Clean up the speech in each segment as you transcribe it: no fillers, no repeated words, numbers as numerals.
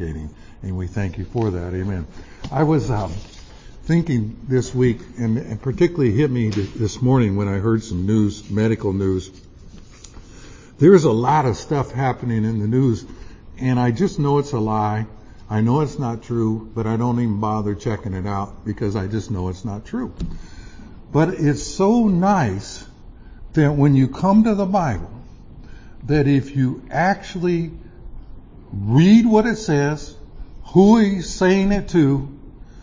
communicating, and we thank you for that. Amen. I was thinking this week, and particularly hit me this morning when I heard some news, medical news. There's a lot of stuff happening in the news, and I just know it's a lie. I know it's not true, but I don't even bother checking it out because I just know it's not true. But it's so nice that when you come to the Bible, that if you actually read what it says, who he's saying it to,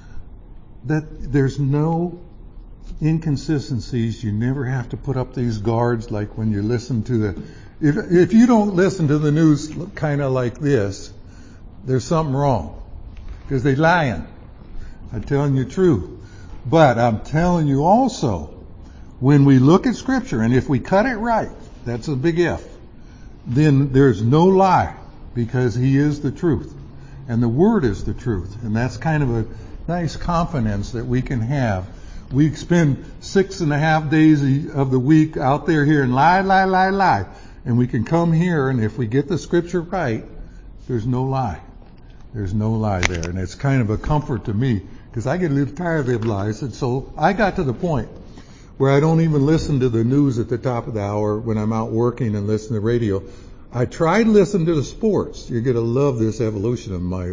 that there's no inconsistencies. You never have to put up these guards like when you listen to the... If you don't listen to the news kind of like this, there's something wrong. Because they're lying. I'm telling you the truth. But I'm telling you also, when we look at Scripture, and if we cut it right, that's a big if, then there's no lie, because He is the truth. And the Word is the truth. And that's kind of a nice confidence that we can have. We spend 6.5 days of the week out there hearing lie. And we can come here, and if we get the Scripture right, there's no lie. There's no lie there. And it's kind of a comfort to me, because I get a little tired of them lies. And so I got to the point where I don't even listen to the news at the top of the hour when I'm out working and listen to radio. I tried to listen to the sports. You're going to love this evolution of my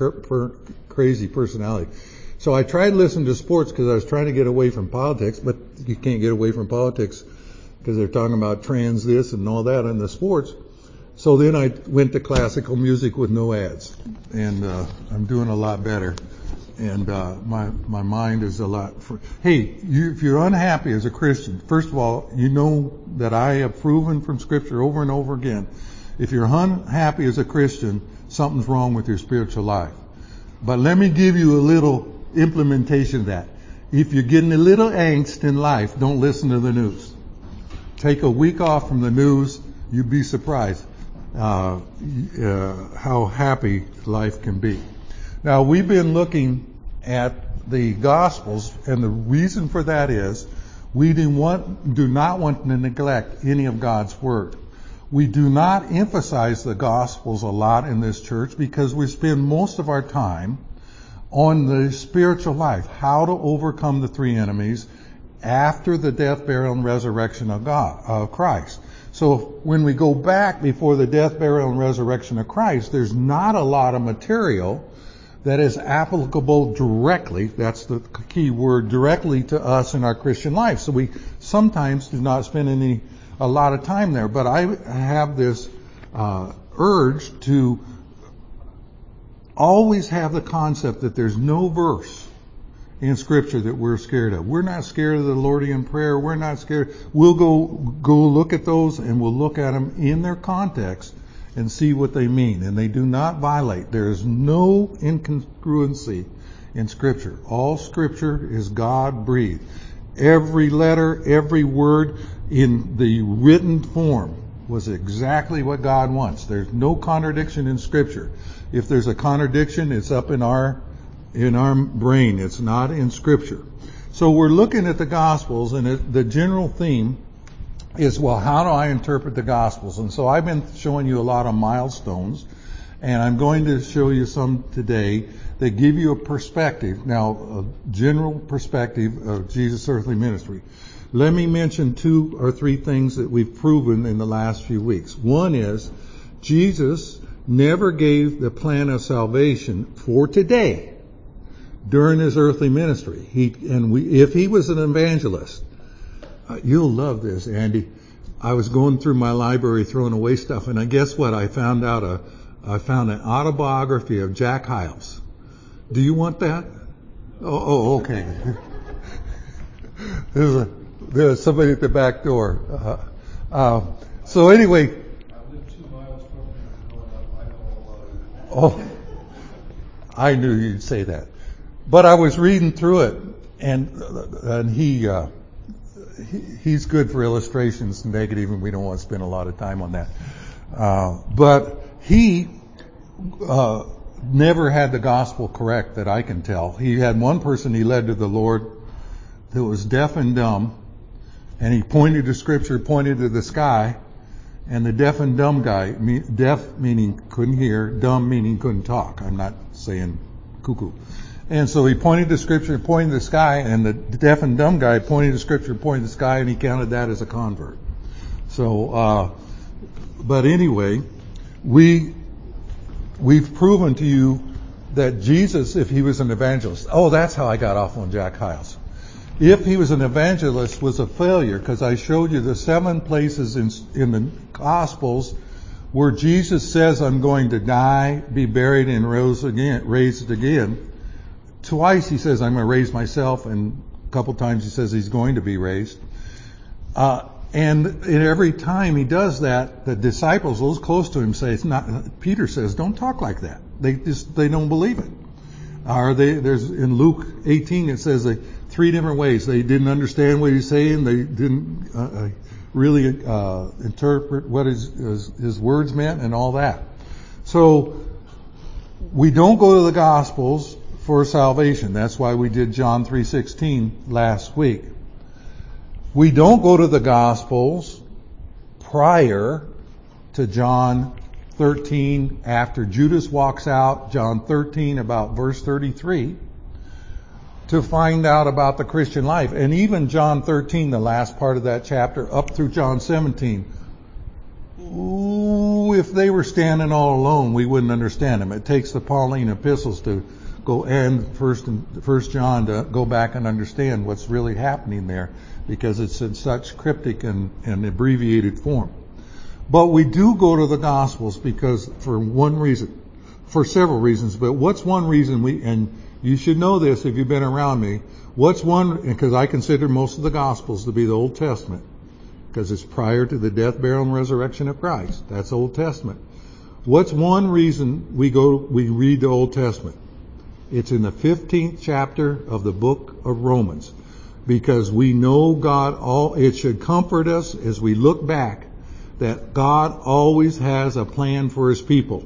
crazy personality. So I tried to listen to sports because I was trying to get away from politics, but you can't get away from politics because they're talking about trans this and all that in the sports. So then I went to classical music with no ads, and I'm doing a lot better. And my mind is a lot... if you're unhappy as a Christian, first of all, you know that I have proven from Scripture over and over again, if you're unhappy as a Christian, something's wrong with your spiritual life. But let me give you a little implementation of that. If you're getting a little angst in life, don't listen to the news. Take a week off from the news. You'd be surprised how happy life can be. Now, we've been looking at the Gospels, and the reason for that is we do not want to neglect any of God's Word. We do not emphasize the Gospels a lot in this church because we spend most of our time on the spiritual life, how to overcome the three enemies after the death, burial, and resurrection of Christ. So when we go back before the death, burial, and resurrection of Christ, there's not a lot of material that is applicable directly, that's the key word, directly to us in our Christian life. So we sometimes do not spend a lot of time there. But I have this urge to always have the concept that there's no verse in Scripture that we're scared of. We're not scared of the Lordian Prayer. We're not scared. We'll go look at those, and we'll look at them in their context and see what they mean. And they do not violate. There is no incongruency in Scripture. All Scripture is God-breathed. Every letter, every word in the written form was exactly what God wants. There's no contradiction in Scripture. If there's a contradiction, it's up in our brain. It's not in Scripture. So we're looking at the Gospels, and the general theme is, well, how do I interpret the Gospels? And so I've been showing you a lot of milestones, and I'm going to show you some today that give you a perspective, now a general perspective of Jesus' earthly ministry. Let me mention 2 or 3 things that we've proven in the last few weeks. One is, Jesus never gave the plan of salvation for today during his earthly ministry. If he was an evangelist, you'll love this, Andy. I was going through my library throwing away stuff, and guess what? I found an autobiography of Jack Hyles. Do you want that? Oh, okay. There's somebody at the back door. So anyway. I live 2 miles from here. I know a lot of it. Oh, I knew you'd say that. But I was reading through it, and he's good for illustrations, negative, and we don't want to spend a lot of time on that. But he never had the gospel correct that I can tell. He had one person he led to the Lord that was deaf and dumb, and he pointed to Scripture, pointed to the sky, And the deaf and dumb guy, deaf meaning couldn't hear, dumb meaning couldn't talk. I'm not saying cuckoo. And so he pointed to Scripture, pointed to the sky, and the deaf and dumb guy pointed to Scripture, pointed to the sky, and he counted that as a convert. So, but anyway, we've proven to you that Jesus, if he was an evangelist, that's how I got off on Jack Hyles. If he was an evangelist, was a failure, because I showed you the 7 places in the Gospels where Jesus says, I'm going to die, be buried, and raised again. Twice he says, I'm going to raise myself, and a couple times he says he's going to be raised. And every time he does that, the disciples, those close to him, say, it's not. Peter says, don't talk like that. They don't believe it. There's in Luke 18, it says 3 different ways. They didn't understand what he's saying. They didn't really interpret what his words meant and all that. So we don't go to the Gospels for salvation. That's why we did John 3:16 last week. We don't go to the Gospels prior to John 13, after Judas walks out, John 13 about verse 33, to find out about the Christian life. And even John 13, the last part of that chapter, up through John 17, if they were standing all alone, we wouldn't understand them. It takes the Pauline epistles to go, and First John, to go back and understand what's really happening there, because it's in such cryptic and abbreviated form. But we do go to the Gospels because for one reason, for several reasons, but what's one reason and you should know this if you've been around me, because I consider most of the Gospels to be the Old Testament, because it's prior to the death, burial, and resurrection of Christ. That's Old Testament. What's one reason we read the Old Testament? It's in the 15th chapter of the book of Romans, because we know it should comfort us as we look back that God always has a plan for his people.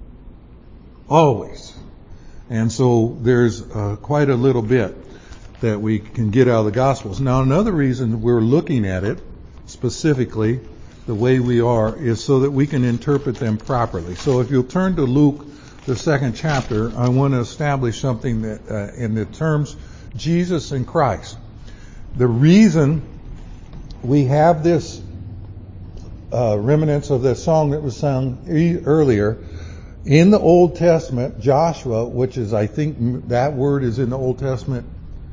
Always. And so there's quite a little bit that we can get out of the Gospels. Now, another reason we're looking at it specifically the way we are is so that we can interpret them properly. So if you'll turn to Luke, the 2nd chapter, I want to establish something that in the terms Jesus and Christ. The reason we have this remnants of the song that was sung earlier in the Old Testament, Joshua, which is, I think that word is in the Old Testament,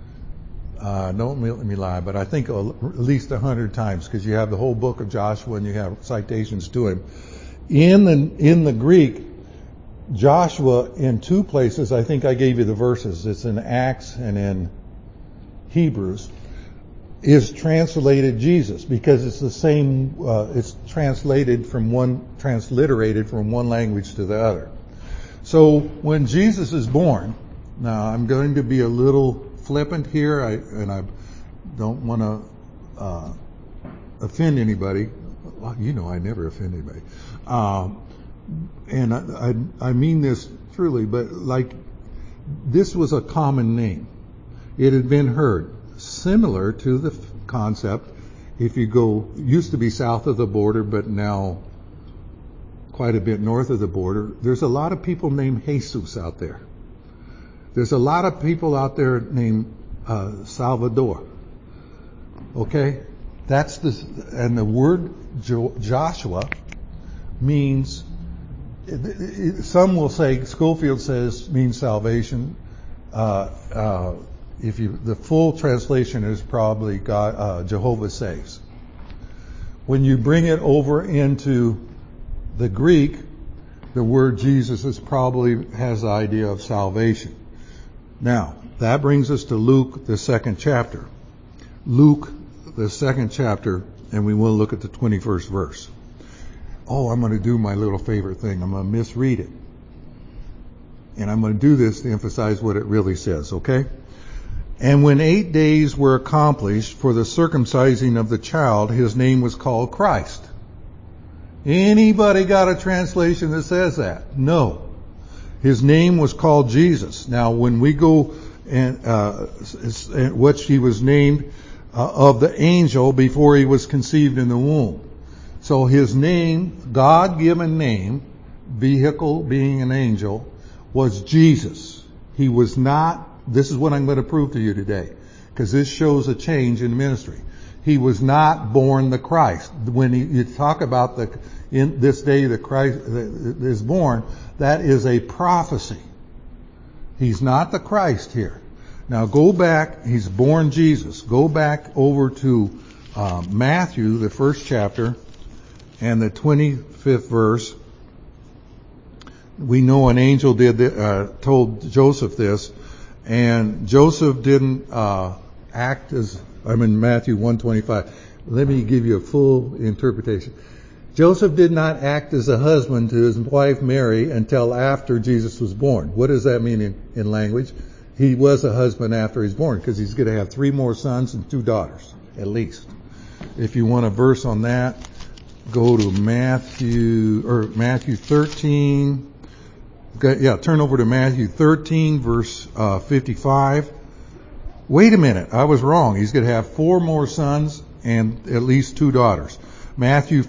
don't let me lie, but I think at least 100 times, because you have the whole book of Joshua and you have citations to him. In the Greek, Joshua, in 2 places, I think I gave you the verses, it's in Acts and in Hebrews, is translated Jesus, because it's the same, it's transliterated from one language to the other. So when Jesus is born, now I'm going to be a little flippant here, and I don't want to offend anybody. Well, I never offend anybody. And I mean this truly, but this was a common name. It had been heard. Similar to the concept, if you used to be south of the border, but now quite a bit north of the border, there's a lot of people named Jesus out there. There's a lot of people out there named Salvador. Okay? And the word Joshua means, some will say, Schofield says, means salvation. The full translation is probably God, Jehovah saves. When you bring it over into the Greek, the word Jesus has the idea of salvation. Now, that brings us to Luke, the 2nd chapter. Luke, the 2nd chapter, and we will look at the 21st verse. I'm going to do my little favorite thing. I'm going to misread it. And I'm going to do this to emphasize what it really says, okay? And when 8 days were accomplished for the circumcising of the child, his name was called Christ. Anybody got a translation that says that? No. His name was called Jesus. Now, when we go and what he was named of the angel before he was conceived in the womb. So his name, God-given name, vehicle being an angel, was Jesus. He was not, this is what I'm going to prove to you today, because this shows a change in ministry. He was not born the Christ. When you talk about in this day the Christ is born, that is a prophecy. He's not the Christ here. Now go back, he's born Jesus. Go back over to Matthew, the first chapter, and the 25th verse. We know an angel told Joseph this, and Joseph didn't act as, I'm in Matthew 1:25. Let me give you a full interpretation. Joseph did not act as a husband to his wife Mary until after Jesus was born. What does that mean in language? He was a husband after he's born, because he's going to have 3 more sons and 2 daughters, at least. If you want a verse on that, go to Matthew 13. Turn over to Matthew 13, verse 55. Wait a minute, I was wrong. He's going to have 4 more sons and at least 2 daughters. Matthew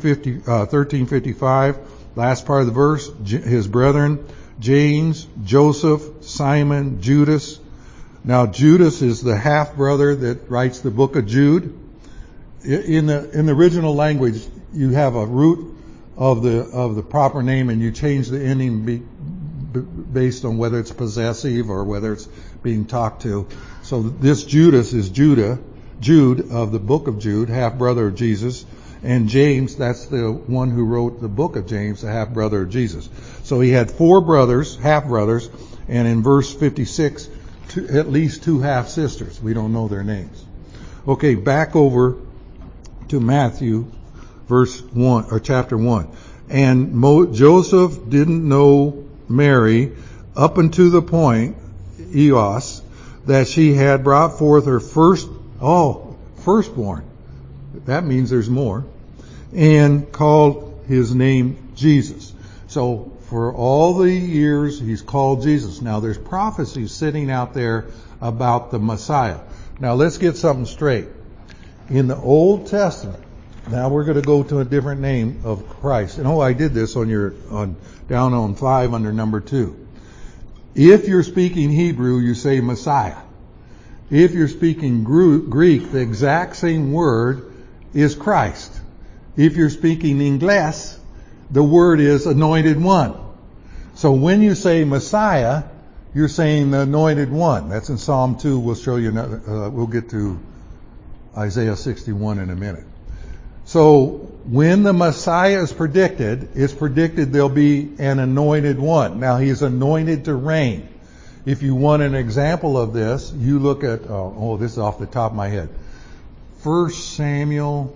13:55, last part of the verse, his brethren, James, Joseph, Simon, Judas. Now Judas is the half-brother that writes the book of Jude. In the original language, you have a root of the proper name, and you change the ending based on whether it's possessive or whether it's being talked to. So this Judas is Jude of the book of Jude, half-brother of Jesus. And James, that's the one who wrote the book of James, the half-brother of Jesus. So he had 4 brothers, half-brothers, and in verse 56, at least 2 half-sisters. We don't know their names. Okay, back over to Matthew, verse 1, or chapter 1. And Joseph didn't know Mary up unto the point, Eos, that she had brought forth her firstborn. That means there's more. And called his name Jesus. So for all the years he's called Jesus. Now there's prophecies sitting out there about the Messiah. Now let's get something straight. In the Old Testament, now we're going to go to a different name of Christ. And I did this down on 5 under number 2. If you're speaking Hebrew, you say Messiah. If you're speaking Greek, the exact same word is Christ. If you're speaking English, the word is anointed one. So when you say Messiah, you're saying the anointed one. That's in Psalm 2. We'll show you we'll get to Isaiah 61 in a minute. So when the Messiah is predicted, it's predicted there'll be an anointed one. Now he's anointed to reign. If you want an example of this, you look at, this is off the top of my head. 1 Samuel,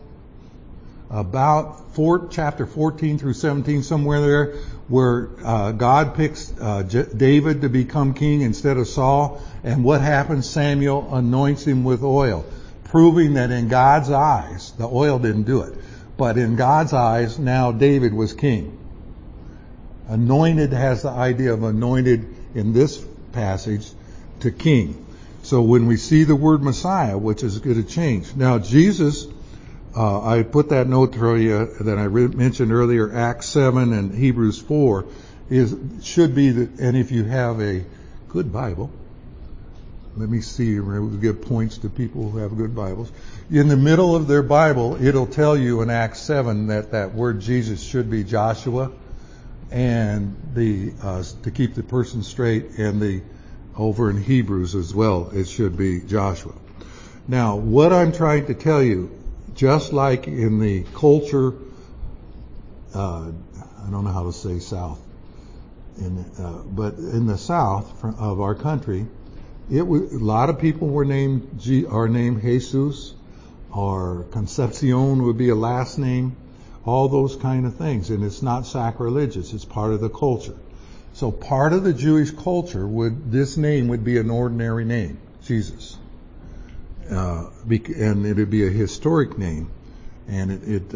about chapter 14 through 17, somewhere there, where God picks David to become king instead of Saul. And what happens? Samuel anoints him with oil, proving that in God's eyes, the oil didn't do it, but in God's eyes, now David was king. Anointed has the idea of anointed in this passage to king. So when we see the word Messiah, which is going to change. Now Jesus, I put that note for you that I mentioned earlier, Acts 7 and Hebrews 4, should be, and if you have a good Bible, let me see, we'll give points to people who have good Bibles. In the middle of their Bible, it'll tell you in Acts 7 that word Jesus should be Joshua, and to keep the person straight, and over in Hebrews as well, it should be Joshua. Now, what I'm trying to tell you, just like in the culture, I don't know how to say South, but in the South of our country, a lot of people are named Jesus, or Concepcion would be a last name, all those kind of things, and it's not sacrilegious, it's part of the culture. So part of the Jewish culture this name would be an ordinary name, Jesus. And it would be a historic name, and it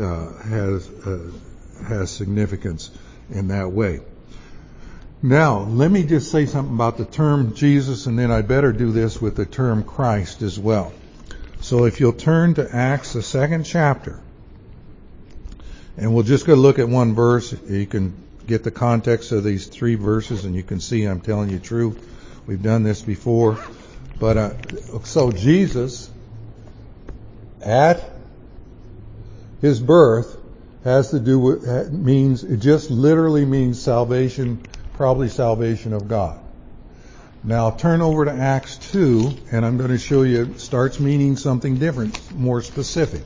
has significance in that way. Now, let me just say something about the term Jesus, and then I better do this with the term Christ as well. So if you'll turn to Acts, the 2nd chapter, And we'll just go look at one verse. You can get the context of these 3 verses, and you can see I'm telling you true. We've done this before. But so Jesus, at his birth, has to do with, it just literally means salvation, probably salvation of God. Now turn over to Acts 2, and I'm going to show you it starts meaning something different, more specific.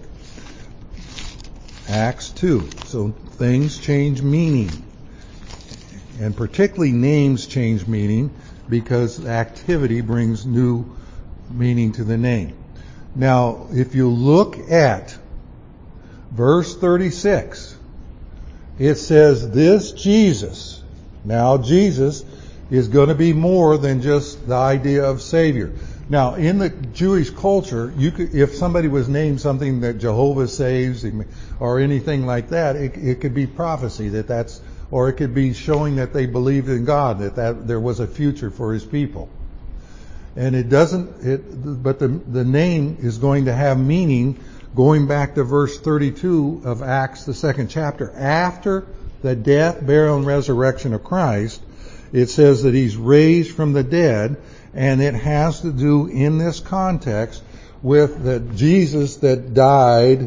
Acts 2. So things change meaning. And particularly names change meaning because activity brings new meaning to the name. Now, if you look at verse 36, it says, this Jesus. Now, Jesus is going to be more than just the idea of Savior. Now, in the Jewish culture, if somebody was named something that Jehovah saves or anything like that, it could be prophecy or it could be showing that they believed in God, that there was a future for His people. And but the name is going to have meaning going back to verse 32 of Acts, the 2nd chapter. After the death, burial, and resurrection of Christ, it says that He's raised from the dead, and it has to do in this context with the Jesus that died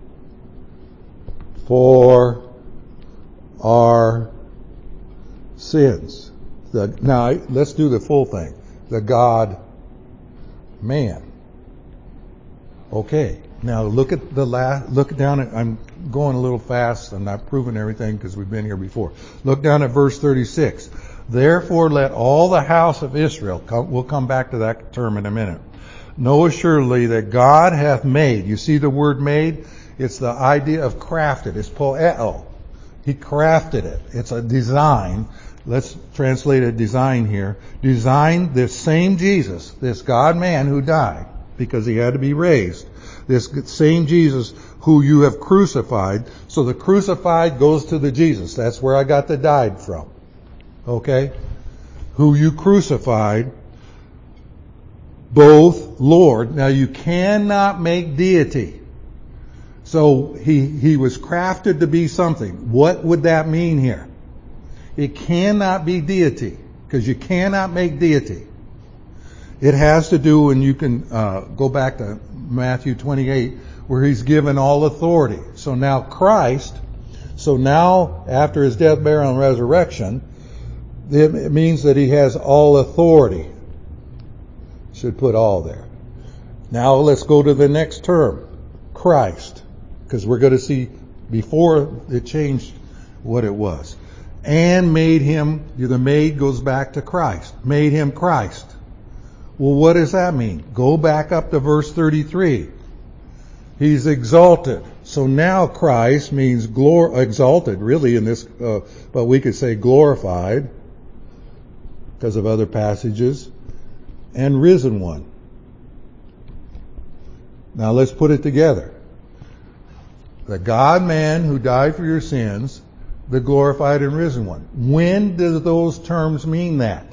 for our sins. Now, let's do the full thing. The God-man. Okay. Now look down at, I'm going a little fast. I'm not proving everything because we've been here before. Look down at verse 36. Therefore let all the house of Israel, we'll come back to that term in a minute, know assuredly that God hath made. You see the word made? It's the idea of crafted. It's poeo. He crafted it. It's a design. Let's translate a design here. Designed this same Jesus, this God-man who died because He had to be raised. This same Jesus who you have crucified. So the crucified goes to the Jesus. That's where I got the died from. Okay? Who you crucified, both Lord. Now you cannot make deity. So he was crafted to be something. What would that mean here? It cannot be deity, because you cannot make deity. It has to do, and you can go back to Matthew 28, where He's given all authority. So now after His death, burial, and resurrection, it means that He has all authority. Should put all there. Now let's go to the next term, Christ, because we're going to see before it changed what it was. And made Him, the made goes back to Christ. Made Him Christ. Well, what does that mean? Go back up to verse 33. He's exalted. So now Christ means exalted, really, in this, but we could say glorified because of other passages, and risen one. Now let's put it together. The God-man who died for your sins, the glorified and risen one. When do those terms mean that?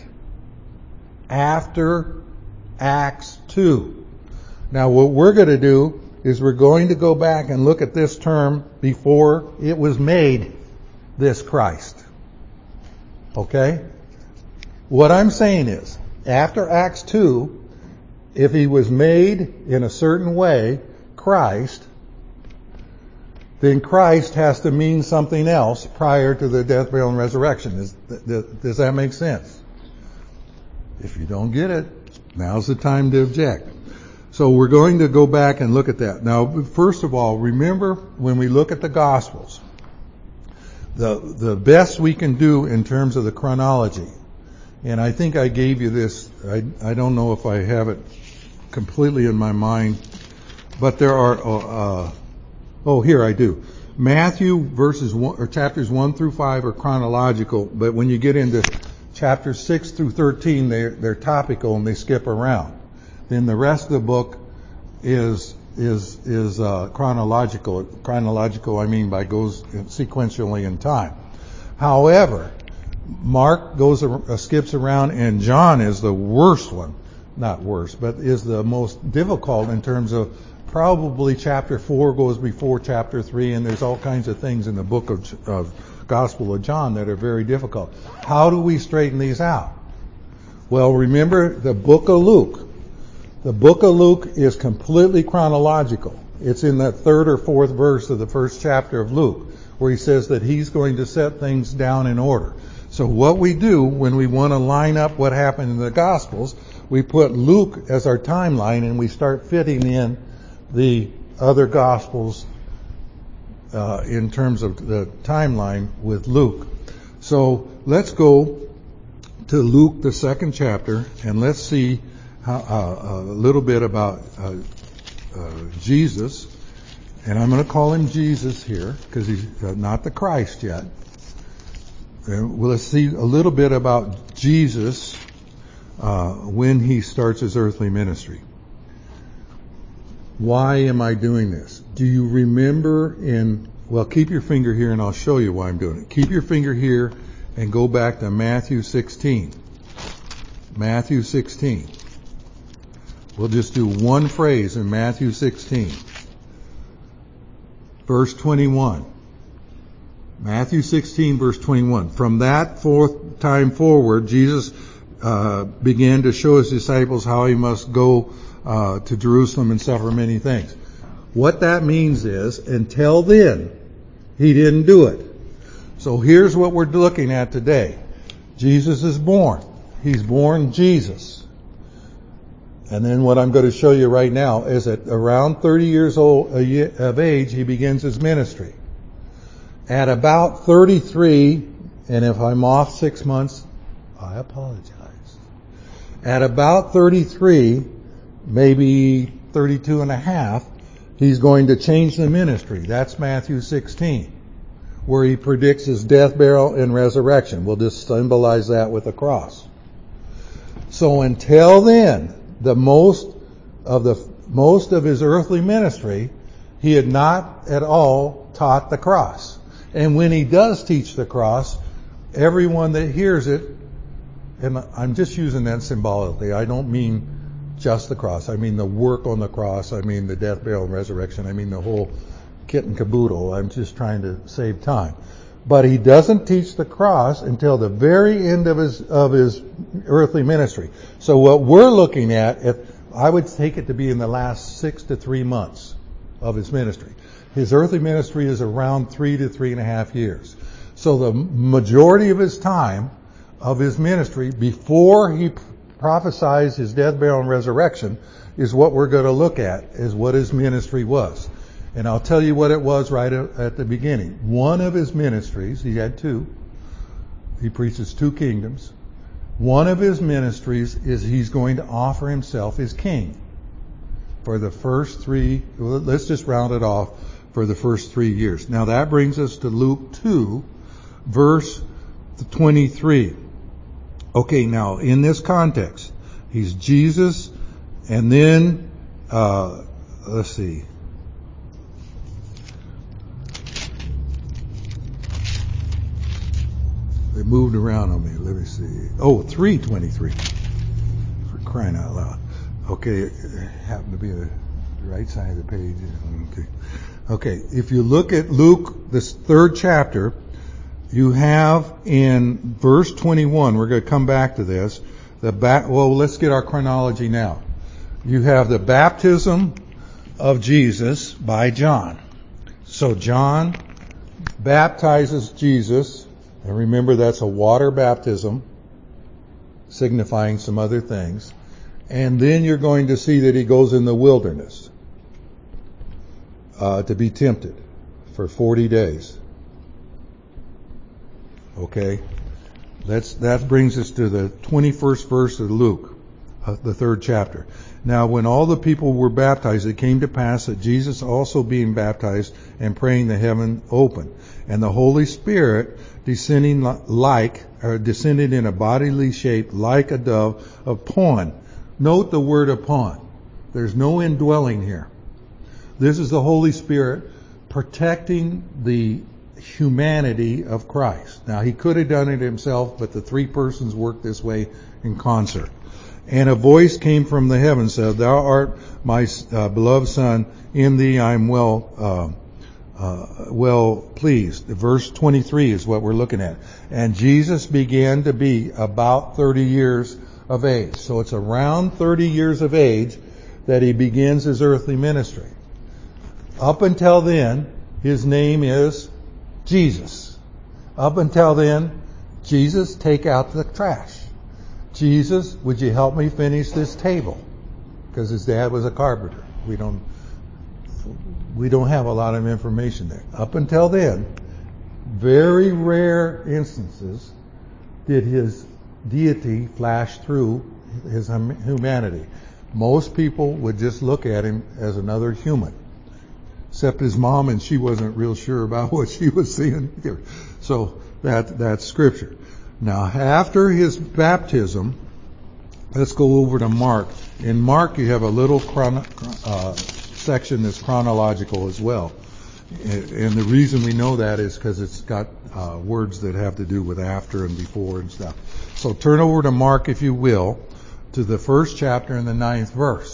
After Acts 2. Now what we're going to do is we're going to go back and look at this term before it was made, this Christ. Okay? What I'm saying is, after Acts 2, if He was made in a certain way, Christ, then Christ has to mean something else prior to the death, burial, and resurrection. Does that make sense? If you don't get it, now's the time to object. So we're going to go back and look at that. Now, first of all, remember when we look at the Gospels, the best we can do in terms of the chronology, and I think I gave you this, I don't know if I have it completely in my mind, but there are, here I do. Matthew chapters 1 through 5 are chronological, but when you get into chapters 6 through 13, they're topical and they skip around. Then the rest of the book is chronological. Chronological, I mean by goes sequentially in time. However, Mark skips around, and John is the worst one. Not worst, but is the most difficult in terms of probably chapter 4 goes before chapter 3, and there's all kinds of things in the book of Gospel of John that are very difficult. How do we straighten these out? Well, remember the book of Luke. The book of Luke is completely chronological. It's in that third or fourth verse of the first chapter of Luke, where he says that he's going to set things down in order. So what we do when we want to line up what happened in the Gospels, we put Luke as our timeline and we start fitting in the other Gospels in terms of the timeline with Luke. So let's go to Luke, the second chapter, and let's see a little bit about Jesus. And I'm going to call him Jesus here because he's not the Christ yet. And let's see a little bit about Jesus when he starts his earthly ministry. Why am I doing this? Do you remember keep your finger here and I'll show you why I'm doing it. Keep your finger here and go back to Matthew 16. Matthew 16. We'll just do one phrase in Matthew 16. Verse 21. Matthew 16, verse 21. From that fourth time forward, Jesus began to show his disciples how he must go to Jerusalem and suffer many things. What that means is, until then, he didn't do it. So here's what we're looking at today. Jesus is born. He's born Jesus. And then what I'm going to show you right now is that around 30 years old of age, he begins his ministry. At about 33, and if I'm off 6 months, I apologize. At about 33, maybe 32 and a half, he's going to change the ministry. That's Matthew 16, where he predicts his death, burial, and resurrection. We'll just symbolize that with a cross. So until then, most of his earthly ministry, he had not at all taught the cross. And when he does teach the cross, everyone that hears it, and I'm just using that symbolically, I don't mean just the cross. I mean the work on the cross. I mean the death, burial, and resurrection. I mean the whole kit and caboodle. I'm just trying to save time. But he doesn't teach the cross until the very end of his earthly ministry. So what we're looking at, I would take it to be in the last 6 to 3 months of his ministry. His earthly ministry is around 3 to 3.5 years. So the majority of his time of his ministry, before he prophesies his death, burial, and resurrection, is what we're going to look at, is what his ministry was. And I'll tell you what it was right at the beginning. One of his ministries, he had two. He preaches two kingdoms. One of his ministries is he's going to offer himself as king for the first 3, let's just round it off, for the first 3 years. Now that brings us to Luke 2, verse 23. Okay, now in this context, he's Jesus, and then, let's see. They moved around on me. Let me see. Oh, 3:23. For crying out loud. Okay, it happened to be the right side of the page. Okay, if you look at Luke, this third chapter, you have in verse 21, we're going to come back to this, let's get our chronology now. You have the baptism of Jesus by John. So John baptizes Jesus. And remember, that's a water baptism, signifying some other things. And then you're going to see that he goes in the wilderness to be tempted for 40 days. Okay? That brings us to the 21st verse of Luke, the third chapter. Now, when all the people were baptized, it came to pass that Jesus also being baptized and praying, the heaven opened, and the Holy Spirit descended in a bodily shape like a dove upon. Note the word upon. There's no indwelling here. This is the Holy Spirit protecting the humanity of Christ. Now, he could have done it himself, but the three persons work this way in concert. And a voice came from the heavens, said, "Thou art my beloved Son, in thee I am well pleased." Verse 23 is what we're looking at. And Jesus began to be about 30 years of age. So it's around 30 years of age that he begins his earthly ministry. Up until then, his name is Jesus. Up until then, Jesus, take out the trash. Jesus, would you help me finish this table? Because his dad was a carpenter. We don't have a lot of information there. Up until then, very rare instances did his deity flash through his humanity. Most people would just look at him as another human, except his mom, and she wasn't real sure about what she was seeing here. So that's scripture. Now, after his baptism, let's go over to Mark. In Mark, you have a little section that's chronological as well. And the reason we know that is because it's got words that have to do with after and before and stuff. So turn over to Mark, if you will, to the 1st chapter and the 9th verse.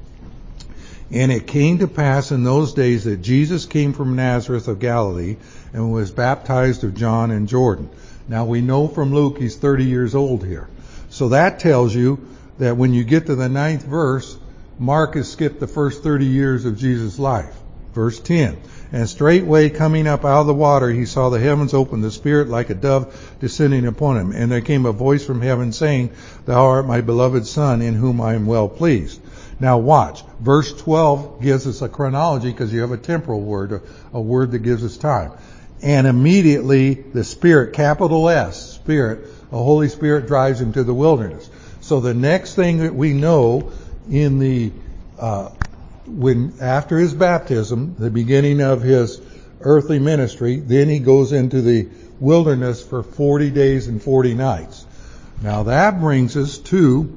And it came to pass in those days that Jesus came from Nazareth of Galilee and was baptized of John in Jordan. Now we know from Luke he's 30 years old here. So that tells you that when you get to the 9th verse, Mark has skipped the first 30 years of Jesus' life. Verse 10. And straightway coming up out of the water, he saw the heavens open, the Spirit like a dove descending upon him. And there came a voice from heaven saying, "Thou art my beloved Son, in whom I am well pleased." Now watch. Verse 12 gives us a chronology because you have a temporal word, a word that gives us time. And immediately the Spirit, capital S, Spirit, the Holy Spirit drives him to the wilderness. So the next thing that we know in the after his baptism, the beginning of his earthly ministry, then he goes into the wilderness for 40 days and 40 nights. Now that brings us to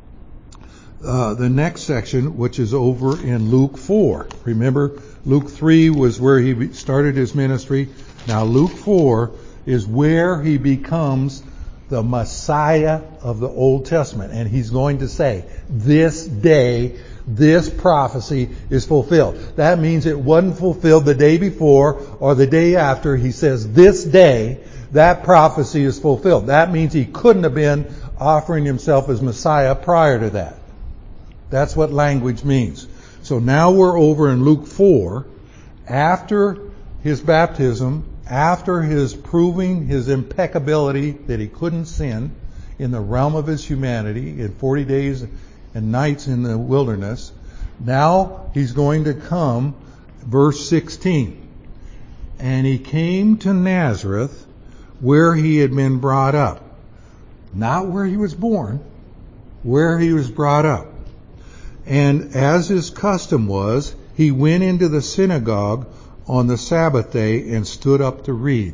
the next section, which is over in Luke 4. Remember, Luke 3 was where he started his ministry. Now Luke 4 is where he becomes the Messiah of the Old Testament. And he's going to say, this day, this prophecy is fulfilled. That means it wasn't fulfilled the day before or the day after. He says, this day, that prophecy is fulfilled. That means he couldn't have been offering himself as Messiah prior to that. That's what language means. So now we're over in Luke 4, after his baptism, after his proving his impeccability that he couldn't sin in the realm of his humanity in 40 days and nights in the wilderness. Now he's going to come, verse 16. And he came to Nazareth, where he had been brought up. Not where he was born, where he was brought up. And as his custom was, he went into the synagogue on the Sabbath day and stood up to read.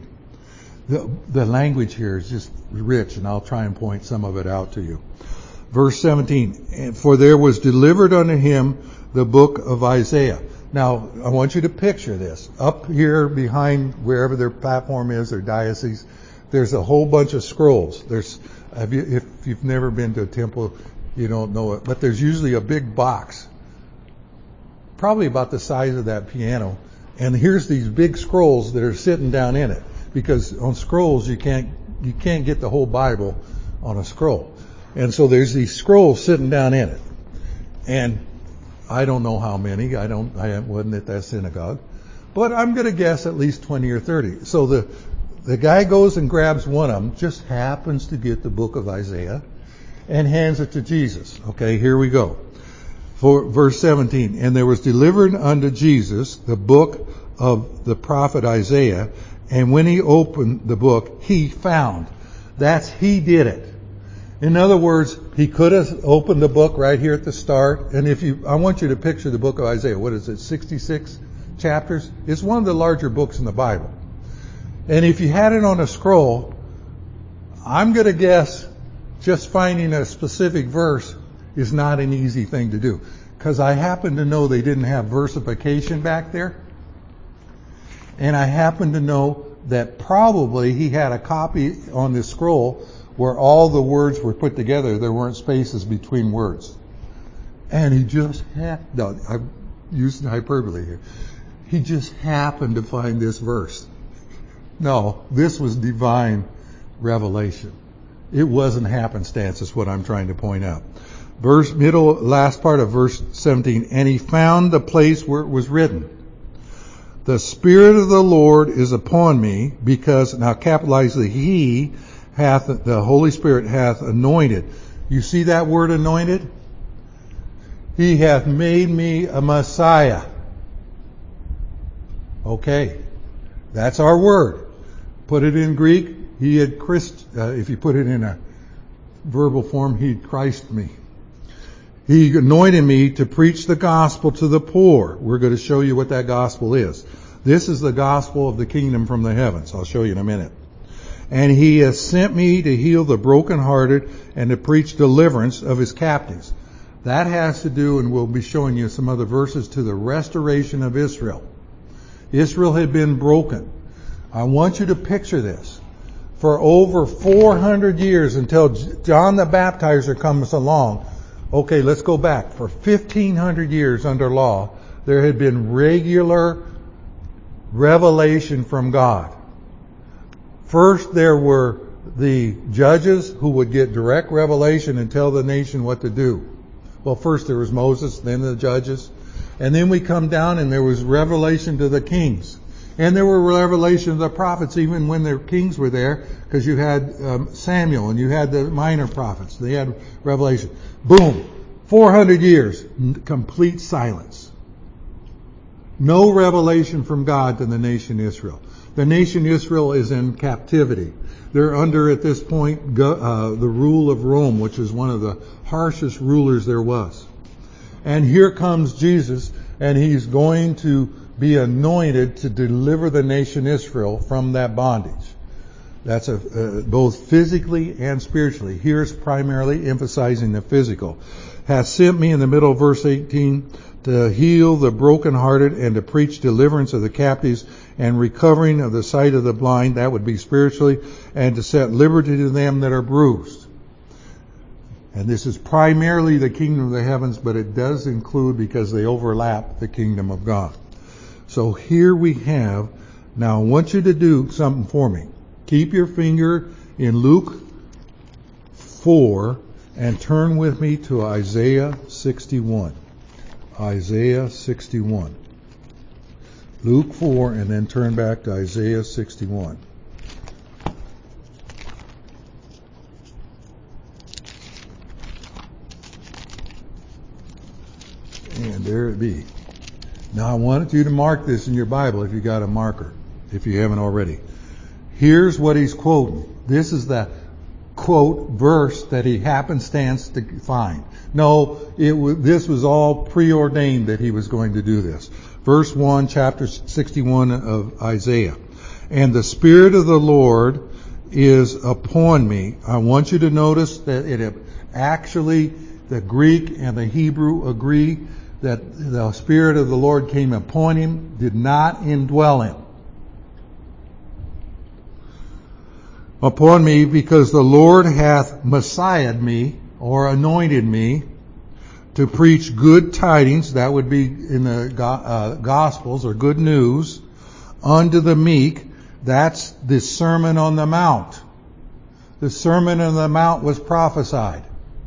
The language here is just rich, and I'll try and point some of it out to you. Verse 17, for there was delivered unto him the book of Isaiah. Now, I want you to picture this. Up here behind wherever their platform is, their diocese, there's a whole bunch of scrolls. If you've never been to a temple, you don't know it, but there's usually a big box, probably about the size of that piano, and here's these big scrolls that are sitting down in it, because on scrolls you can't get the whole Bible on a scroll. And so there's these scrolls sitting down in it. And I don't know how many. I wasn't at that synagogue. But I'm going to guess at least 20 or 30. So the guy goes and grabs one of them, just happens to get the book of Isaiah, and hands it to Jesus. Okay, here we go. For verse 17, and there was delivered unto Jesus the book of the prophet Isaiah, and when he opened the book, he found. He did it. In other words, he could have opened the book right here at the start. And I want you to picture the book of Isaiah. What is it? 66 chapters? It's one of the larger books in the Bible. And if you had it on a scroll, I'm going to guess just finding a specific verse is not an easy thing to do. Because I happen to know they didn't have versification back there. And I happen to know that probably he had a copy on this scroll where all the words were put together. There weren't spaces between words. And he just I'm using hyperbole here. He just happened to find this verse. No, this was divine revelation. It wasn't happenstance, is what I'm trying to point out. Last part of verse 17, and he found the place where it was written, the Spirit of the Lord is upon me, because, now capitalize the the Holy Spirit hath anointed. You see that word anointed? He hath made me a Messiah. Okay. That's our word. Put it in Greek. If you put it in a verbal form, he Christ me. He anointed me to preach the gospel to the poor. We're going to show you what that gospel is. This is the gospel of the kingdom from the heavens. I'll show you in a minute. And he has sent me to heal the brokenhearted and to preach deliverance of his captives. That has to do, and we'll be showing you some other verses, to the restoration of Israel. Israel had been broken. I want you to picture this. For over 400 years, until John the Baptizer comes along, okay, let's go back. For 1,500 years under law, there had been regular revelation from God. First, there were the judges who would get direct revelation and tell the nation what to do. Well, first there was Moses, then the judges. And then we come down and there was revelation to the kings. And there were revelations of the prophets even when the kings were there, because you had Samuel and you had the minor prophets. They had revelation. Boom! 400 years, complete silence. No revelation from God to the nation Israel. The nation Israel is in captivity. They're under, at this point, the rule of Rome, which is one of the harshest rulers there was. And here comes Jesus, and he's going to be anointed to deliver the nation Israel from that bondage. That's both physically and spiritually. Here's primarily emphasizing the physical. Hath sent me, in the middle of verse 18, to heal the brokenhearted and to preach deliverance of the captives and recovering of the sight of the blind, that would be spiritually, and to set liberty to them that are bruised. And this is primarily the kingdom of the heavens, but it does include, because they overlap, the kingdom of God. So here we have, now I want you to do something for me. Keep your finger in Luke 4 and turn with me to Isaiah 61. Isaiah 61. Luke 4 and then turn back to Isaiah 61. And there it be. Now I wanted you to mark this in your Bible if you got a marker, if you haven't already. Here's what he's quoting. This is the quote verse that he happenstance to find. No, this was all preordained that he was going to do this. Verse 1, chapter 61 of Isaiah. And the Spirit of the Lord is upon me. I want you to notice that it actually, the Greek and the Hebrew agree that the Spirit of the Lord came upon him, did not indwell him. Upon me, because the Lord hath Messiahed me, or anointed me, to preach good tidings, that would be in the Gospels, or good news, unto the meek. That's the Sermon on the Mount. The Sermon on the Mount was prophesied.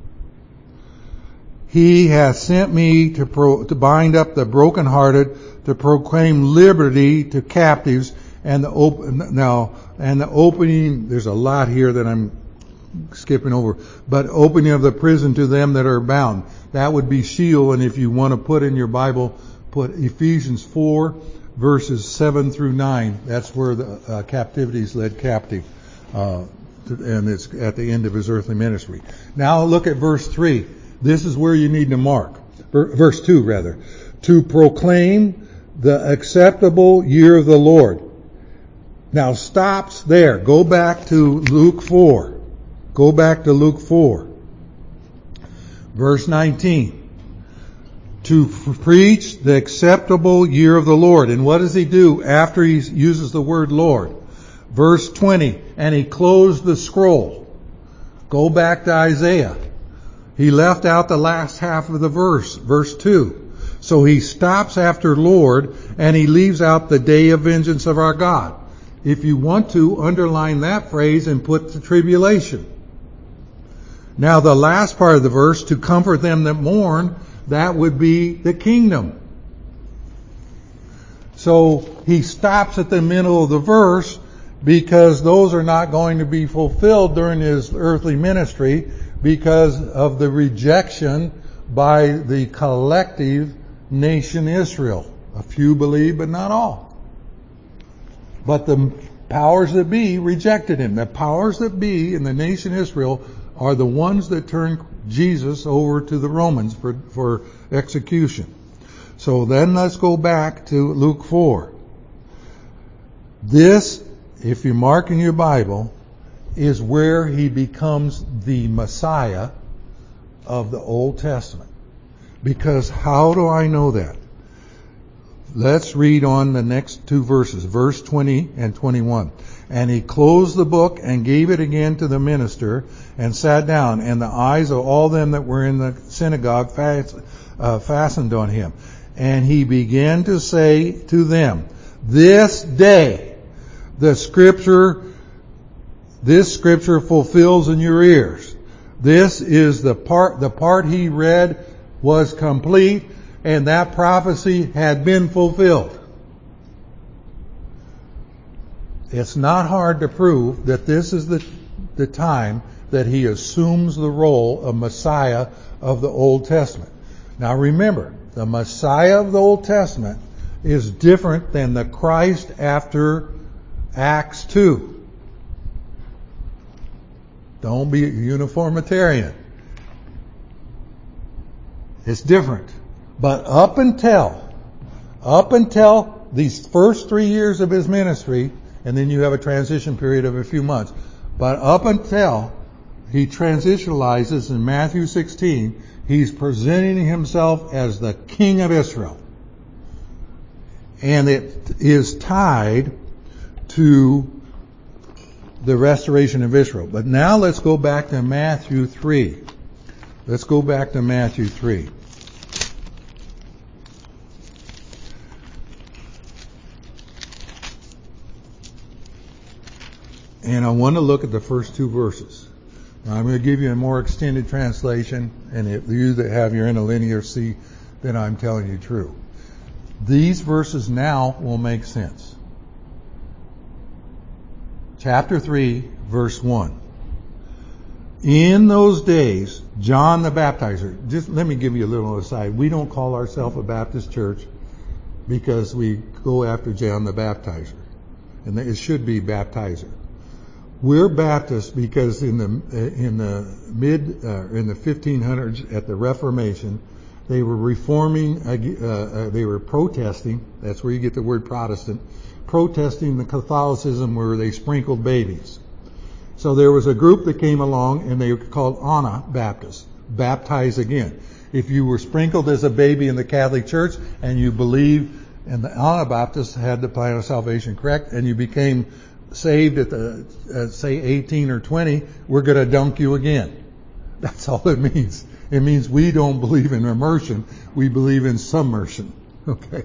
He hath sent me to bind up the brokenhearted, to proclaim liberty to captives, and the opening, there's a lot here that I'm skipping over, but opening of the prison to them that are bound. That would be Sheol, and if you want to put in your Bible, put Ephesians 4, verses 7 through 9. That's where the captivity is led captive, and it's at the end of his earthly ministry. Now look at verse 3. This is where you need to mark. Verse 2, rather. To proclaim the acceptable year of the Lord. Now stops there. Go back to Luke 4. Go back to Luke 4. Verse 19. To preach the acceptable year of the Lord. And what does he do after he uses the word Lord? Verse 20. And he closed the scroll. Go back to Isaiah. He left out the last half of the verse 2. So he stops after Lord and he leaves out the day of vengeance of our God. If you want to, underline that phrase and put the tribulation. Now the last part of the verse, to comfort them that mourn, that would be the kingdom. So he stops at the middle of the verse because those are not going to be fulfilled during his earthly ministry because of the rejection by the collective nation Israel. A few believe, but not all. But the powers that be rejected him. The powers that be in the nation Israel are the ones that turned Jesus over to the Romans for execution. So then let's go back to Luke 4. This, if you mark in your Bible, is where he becomes the Messiah of the Old Testament. Because how do I know that? Let's read on the next two verses, verse 20 and 21. And he closed the book and gave it again to the minister and sat down, and the eyes of all them that were in the synagogue fastened on him. And he began to say to them, this day this scripture fulfills in your ears. This is the part he read was complete, and that prophecy had been fulfilled. It's not hard to prove that this is the time that he assumes the role of Messiah of the Old Testament. Now remember, the Messiah of the Old Testament is different than the Christ after Acts 2. Don't be a uniformitarian. It's different. But up until these first 3 years of his ministry, and then you have a transition period of a few months, but up until he transitionalizes in Matthew 16, he's presenting himself as the King of Israel. And it is tied to the restoration of Israel. But now let's go back to Matthew 3. Let's go back to Matthew 3. And I want to look at the first two verses. Now I'm going to give you a more extended translation, and if you that have your interlinear see that I'm telling you true. These verses now will make sense. Chapter 3, verse 1. In those days, John the Baptizer. Just let me give you a little aside. We don't call ourselves a Baptist church because we go after John the Baptizer. And it should be baptizer. We're Baptist because in the 1500s at the Reformation, they were reforming, they were protesting, that's where you get the word Protestant, protesting the Catholicism where they sprinkled babies. So there was a group that came along and they were called Anabaptists, baptize again. If you were sprinkled as a baby in the Catholic Church and you believed, and the Anabaptists had the plan of salvation correct, and you became saved at the, say 18 or 20, we're going to dunk you again. That's all it means. It means we don't believe in immersion, we believe in submersion. Okay.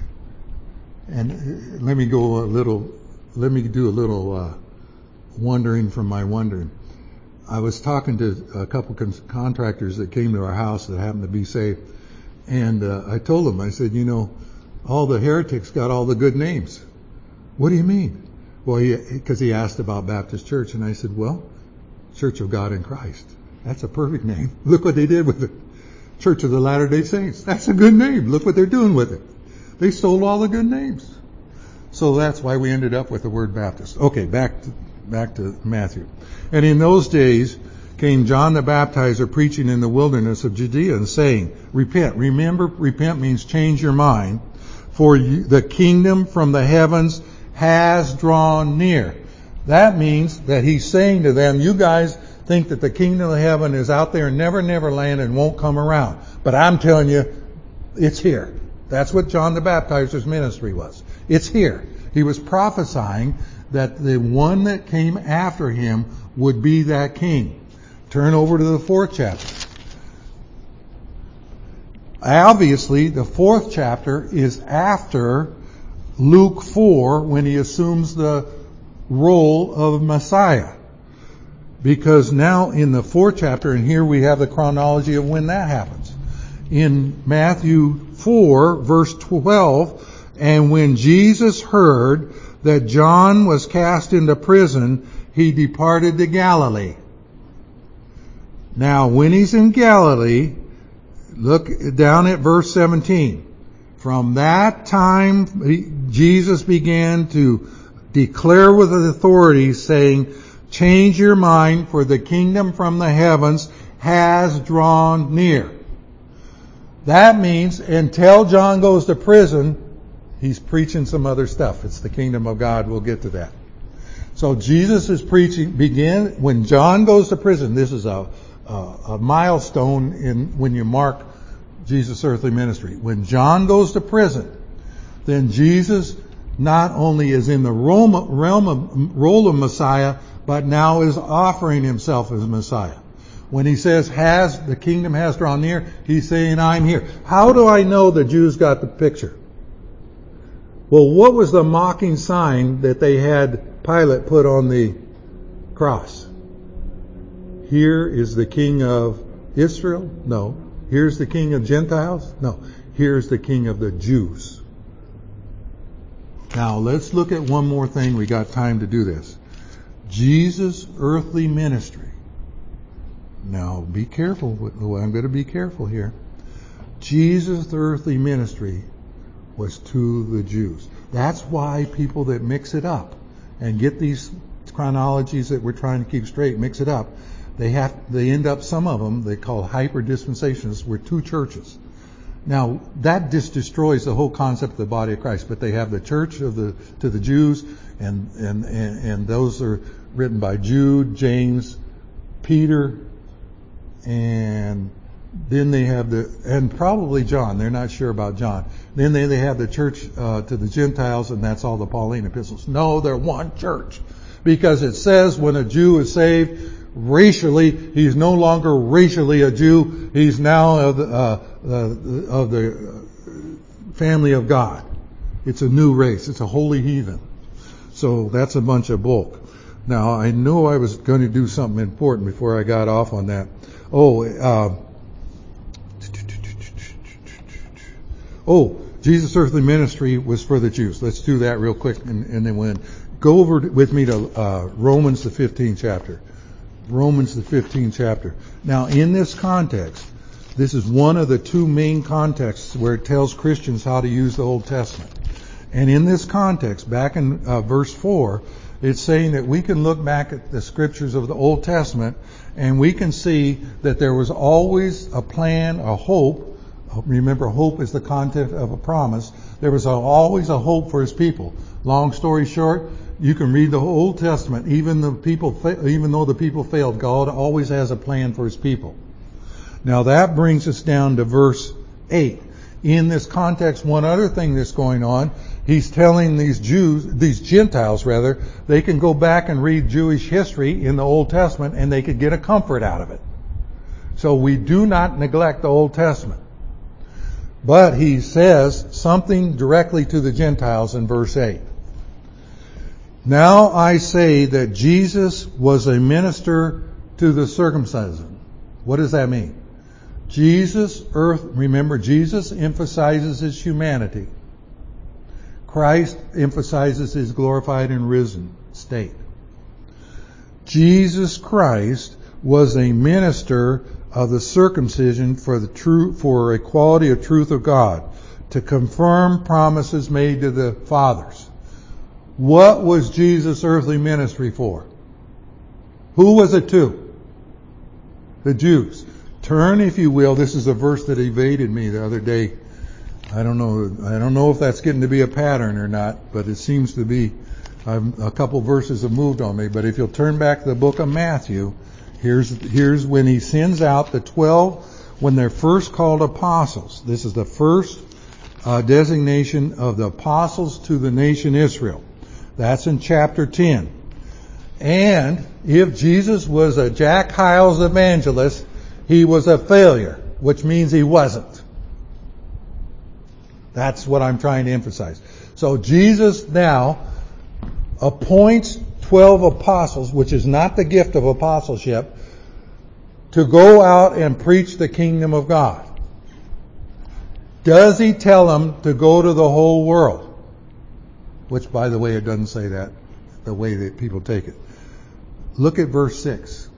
And let me do a little wondering from my wondering. I was talking to a couple contractors that came to our house that happened to be saved, and I told them, I said, all the heretics got all the good names. What do you mean? Well, because he asked about Baptist Church, and I said, well, Church of God in Christ. That's a perfect name. Look what they did with it. Church of the Latter-day Saints. That's a good name. Look what they're doing with it. They stole all the good names. So that's why we ended up with the word Baptist. Okay, back to Matthew. And in those days came John the Baptizer preaching in the wilderness of Judea and saying, repent. Remember, repent means change your mind. For the kingdom from the heavens has drawn near. That means that he's saying to them, you guys think that the kingdom of heaven is out there in never land and won't come around. But I'm telling you, it's here. That's what John the Baptizer's ministry was. It's here. He was prophesying that the one that came after him would be that king. Turn over to the 4th chapter. Obviously, the 4th chapter is after Luke 4 when he assumes the role of Messiah. Because now in the 4th chapter, and here we have the chronology of when that happens. In Matthew 4, verse 12, and when Jesus heard that John was cast into prison, he departed to Galilee. Now, when he's in Galilee, look down at verse 17. From that time, Jesus began to declare with authority, saying, change your mind, for the kingdom from the heavens has drawn near. That means until John goes to prison, he's preaching some other stuff. It's the kingdom of God. We'll get to that. So Jesus is preaching, when John goes to prison. This is a milestone when you mark Jesus' earthly ministry. When John goes to prison, then Jesus not only is in the role of Messiah, but now is offering himself as Messiah. When he says, the kingdom has drawn near, he's saying, I'm here. How do I know the Jews got the picture? Well, what was the mocking sign that they had Pilate put on the cross? Here is the King of Israel? No. Here's the King of Gentiles? No. Here's the King of the Jews. Now, let's look at one more thing. We got time to do this. Jesus' earthly ministry. Now, be careful. I'm going to be careful here. Jesus' earthly ministry was to the Jews. That's why people that mix it up and get these chronologies that we're trying to keep straight, mix it up, they end up, some of them, they call hyper-dispensationalists, were two churches. Now, that just destroys the whole concept of the body of Christ, but they have the church to the Jews, and those are written by Jude, James, Peter, and then they have and probably John. They're not sure about John. Then they have the church to the Gentiles, and that's all the Pauline epistles. No, they're one church. Because it says when a Jew is saved, racially, he's no longer racially a Jew. He's now of the family of God. It's a new race. It's a holy heathen. So that's a bunch of bulk. Now, I know I was going to do something important before I got off on that. Jesus' earthly ministry was for the Jews. Let's do that real quick, and then go over with me to Romans the 15th chapter. Romans the 15th chapter. Now, in this context, this is one of the two main contexts where it tells Christians how to use the Old Testament. And in this context, back in verse 4, it's saying that we can look back at the scriptures of the Old Testament and we can see that there was always a plan, a hope. Remember, hope is the content of a promise. There was always a hope for his people. Long story short, you can read the Old Testament. Even though the people failed, God always has a plan for his people. Now that brings us down to verse 8. In this context, one other thing that's going on, he's telling these Gentiles, they can go back and read Jewish history in the Old Testament and they could get a comfort out of it. So we do not neglect the Old Testament. But he says something directly to the Gentiles in verse 8. Now I say that Jesus was a minister to the circumcision. What does that mean? Remember, Jesus emphasizes his humanity. Christ emphasizes his glorified and risen state. Jesus Christ was a minister of the circumcision for equality of truth of God, to confirm promises made to the fathers. What was Jesus' earthly ministry for? Who was it to? The Jews. Turn, if you will. This is a verse that evaded me the other day. I don't know if that's getting to be a pattern or not, but it seems to be. A couple verses have moved on me. But if you'll turn back to the book of Matthew, here's when he sends out the 12 when they're first called apostles. This is the first designation of the apostles to the nation Israel. That's in chapter 10. And if Jesus was a Jack Hyles evangelist, he was a failure, which means he wasn't. That's what I'm trying to emphasize. So Jesus now appoints 12 apostles, which is not the gift of apostleship, to go out and preach the kingdom of God. Does he tell them to go to the whole world? Which, by the way, it doesn't say that the way that people take it. Look at verse 6.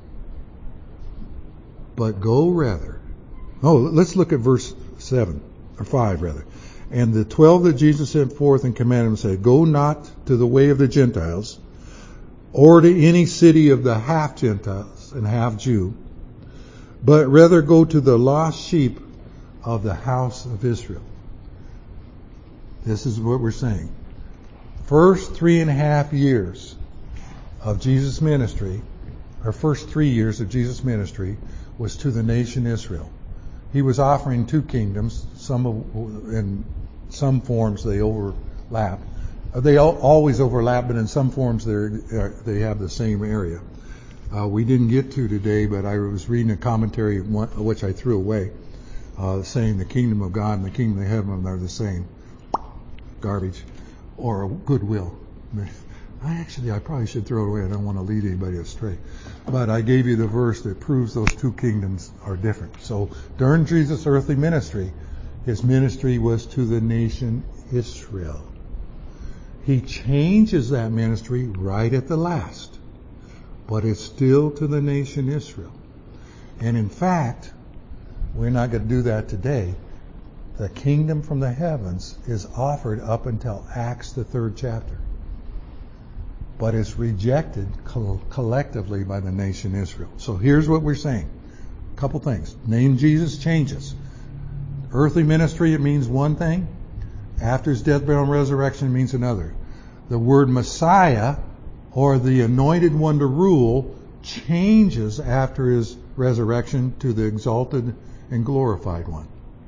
But go rather. No, let's look at verse 7, or 5 rather. And the 12 that Jesus sent forth and commanded them said, go not to the way of the Gentiles, or to any city of the half Gentiles and half Jew, but rather go to the lost sheep of the house of Israel. This is what we're saying. First 3.5 years of Jesus' ministry, or first 3 years of Jesus' ministry, was to the nation Israel. He was offering two kingdoms. In some forms they overlap. They always overlap, but in some forms they have the same area. We didn't get to today, but I was reading a commentary, which I threw away, saying the kingdom of God and the kingdom of heaven are the same. Garbage. Or goodwill. I probably should throw it away. I don't want to lead anybody astray. But I gave you the verse that proves those two kingdoms are different. So during Jesus' earthly ministry, his ministry was to the nation Israel. He changes that ministry right at the last, but it's still to the nation Israel. And in fact, we're not going to do that today. The kingdom from the heavens is offered up until Acts, the 3rd chapter. But it's rejected collectively by the nation Israel. So here's what we're saying. A couple things. Name Jesus changes. Earthly ministry, it means one thing. After his death, burial, and resurrection, it means another. The word Messiah, or the anointed one to rule, changes after his resurrection to the exalted and glorified one.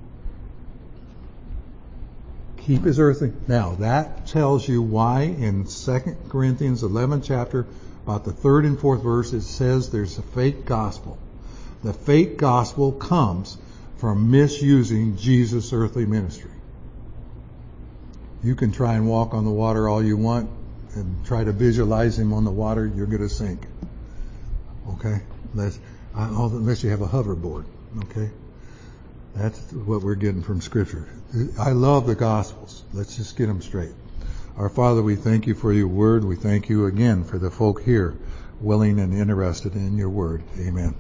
Keep his earthly. Now, that tells you why in 2 Corinthians 11 chapter, about the 3rd and 4th verse, it says there's a fake gospel. The fake gospel comes from misusing Jesus' earthly ministry. You can try and walk on the water all you want and try to visualize him on the water, you're going to sink. Okay? Unless you have a hoverboard. Okay? That's what we're getting from Scripture. I love the Gospels. Let's just get them straight. Our Father, we thank you for your word. We thank you again for the folk here willing and interested in your word. Amen.